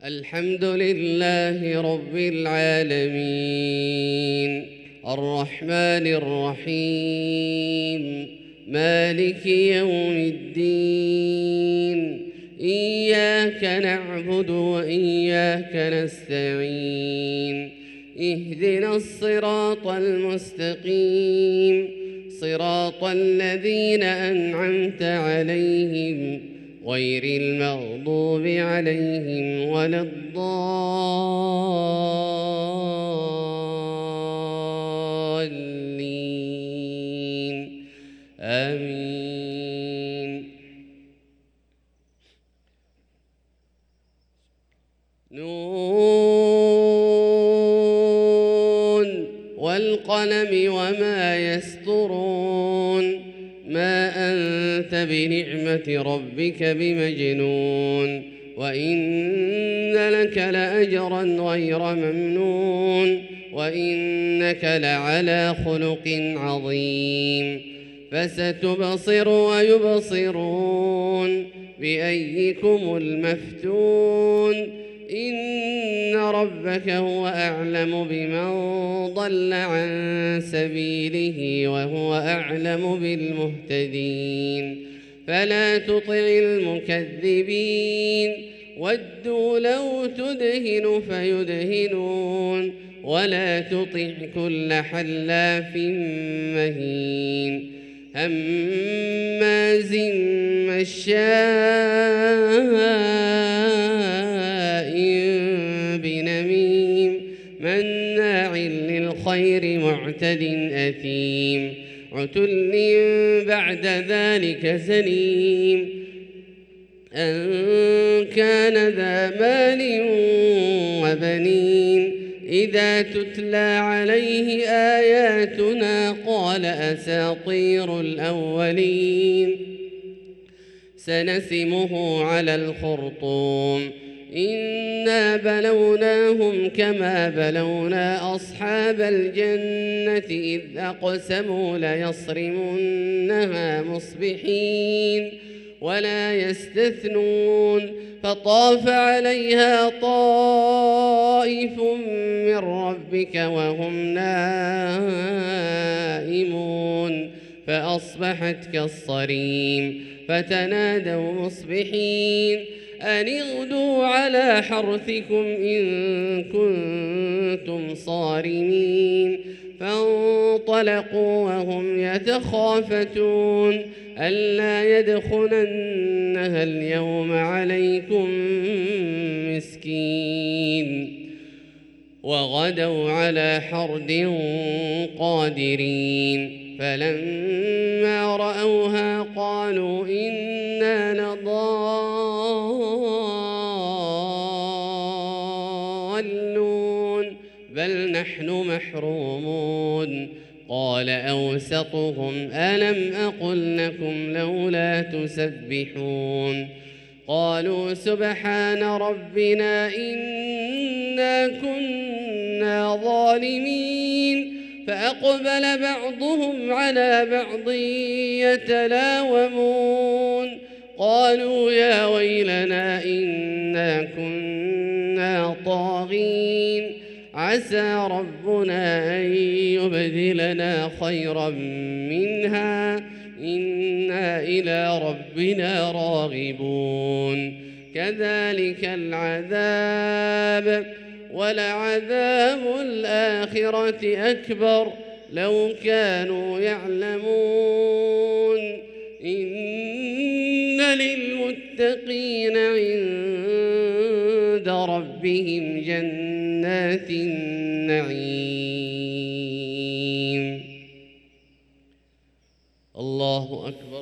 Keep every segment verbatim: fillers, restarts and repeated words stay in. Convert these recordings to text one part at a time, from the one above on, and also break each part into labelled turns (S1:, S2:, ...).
S1: الحمد لله رب العالمين الرحمن الرحيم مالك يوم الدين إياك نعبد وإياك نستعين اهدنا الصراط المستقيم صراط الذين أنعمت عليهم غير المغضوب عليهم ولا الضالين آمين. نون والقلم وما يسطرون ما أنت بنعمة ربك بمجنون وإن لك لأجرا غير ممنون وإنك لعلى خلق عظيم فستبصر ويبصرون بأيكم المفتون إن ربك هو أعلم بمن ضل عن سبيله وهو أعلم بالمهتدين فلا تطع المكذبين ودوا لو تدهن فيدهنون ولا تطع كل حلاف مهين هماز مشاء بنميم مناع للخير معتد أثيم عتل بعد ذلك زنيم أن كان ذا مال وبنين إذا تتلى عليه آياتنا قال أساطير الأولين سنسمه على الخرطوم إنا بلوناهم كما بلونا أصحاب الجنة إذ أقسموا ليصرمنها مصبحين ولا يستثنون فطاف عليها طائف من ربك وهم نائمون فأصبحت كالصريم فتنادوا مصبحين أن اغدوا على حرثكم إن كنتم صارمين فانطلقوا وهم يتخافتون ألا يدخلنها اليوم عليكم مسكين وغدوا على حرد قادرين فلما رأوها قالوا إنا لضالون بل نحن محرومون قال أوسطهم ألم أقل لكم لولا تسبحون قالوا سبحان ربنا إنا كنا ظالمين فأقبل بعضهم على بعض يتلاومون قالوا يا ويلنا إنا كنا طاغين عسى ربنا أن يبدلنا خيرا منها إنا إلى ربنا راغبون كذلك العذاب ولعذاب الآخرة أكبر لو كانوا يعلمون إن للمتقين عند ربهم جنات النعيم. الله أكبر.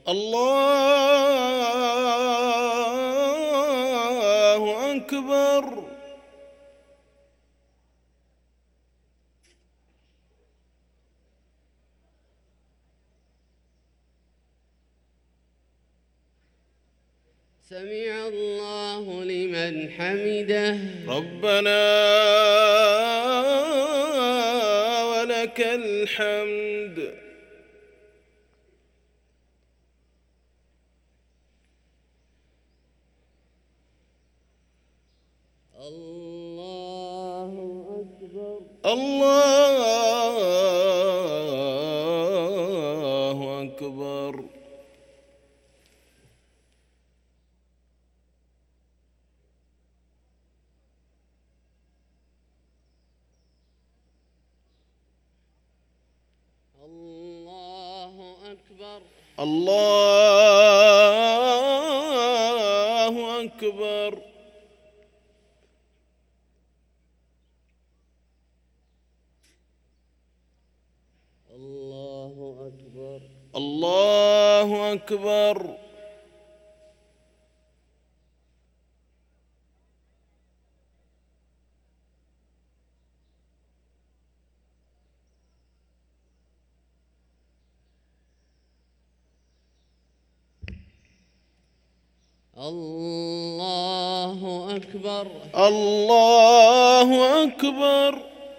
S2: الله أكبر.
S1: سمع الله لمن حمده
S2: ربنا ولك الحمد.
S1: الله أكبر.
S2: الله أكبر.
S1: الله أكبر.
S2: الله أكبر.
S1: الله أكبر.
S2: الله أكبر.
S1: الله أكبر.
S2: الله أكبر.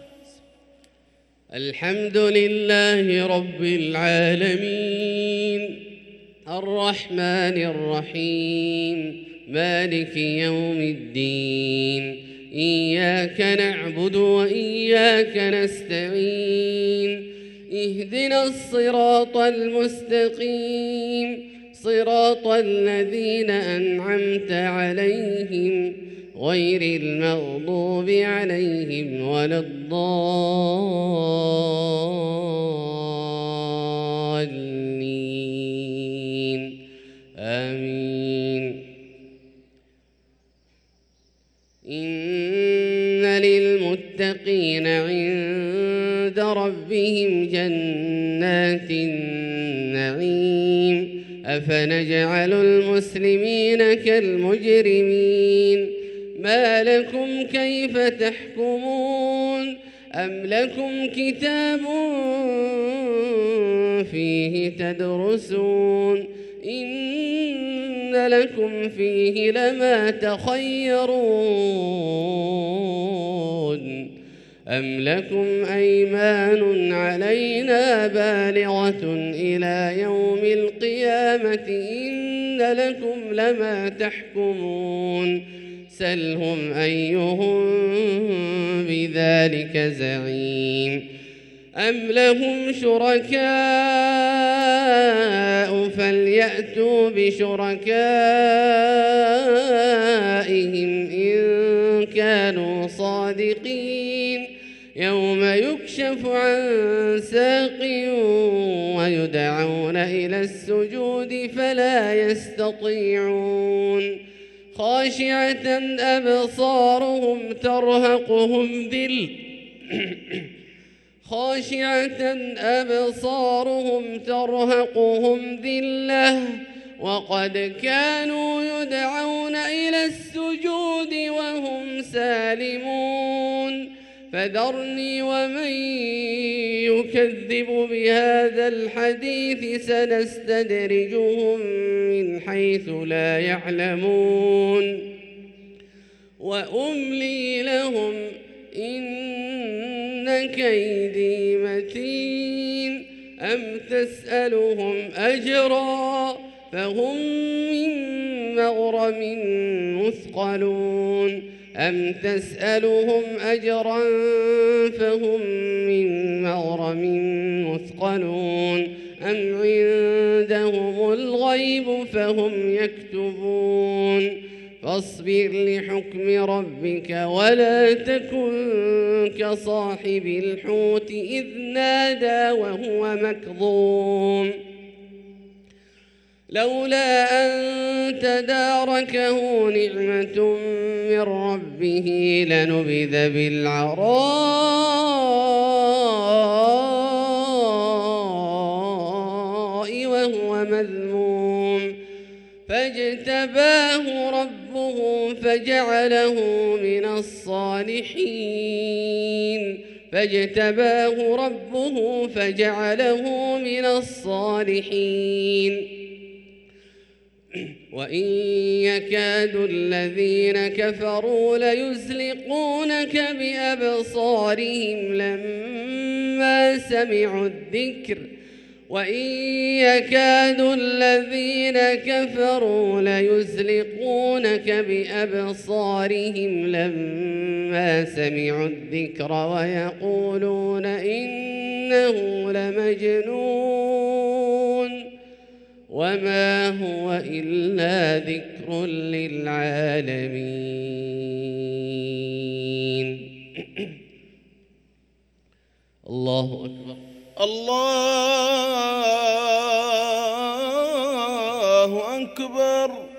S1: الحمد لله رب العالمين الرحمن الرحيم مالك يوم الدين إياك نعبد وإياك نستعين اهدنا الصراط المستقيم صراط الذين أنعمت عليهم غير المغضوب عليهم ولا الضالين آمين. إن للمتقين عند ربهم جنات النعيم أفنجعل المسلمين كالمجرمين ما لكم كيف تحكمون أم لكم كتاب فيه تدرسون إن لكم فيه لما تخيرون أم لكم أيمان علينا بالغة إلى يوم القيامة إن لكم لما تحكمون سلهم أيهم بذلك زعيم أم لهم شركاء فليأتوا بشركائهم إن كانوا صادقين يوم يكشف عن ساق ويدعون إلى السجود فلا يستطيعون خاشعة أبصارهم ترهقهم ذل خاشعة أبصارهم ترهقهم ذلة وقد كانوا يدعون إلى السجود وهم سالمون فذرني ومن يكذب بهذا الحديث سنستدرجهم من حيث لا يعلمون وأملي لهم إن كيدي متين أم تسألهم أجرا فهم من مغرم مثقلون أم تسألهم أجرا فهم من مغرم مثقلون أم عندهم الغيب فهم يكتبون فاصبر لحكم ربك ولا تكن كصاحب الحوت إذ نادى وهو مكظوم لولا أن تداركه نعمة من ربه لنبذ بالعراء وهو مذموم فاجتباه ربه فجعله من الصالحين فاجتباه ربه فجعله من الصالحين وإن يكاد الذين كفروا ليزلقونك بأبصارهم لما سمعوا الذكر وإن يكاد الذين كفروا ليزلقونك بأبصارهم لما سمعوا الذكر ويقولون إنه لمجنون وما هو إلا ذكر للعالمين. الله أكبر.
S2: الله أكبر.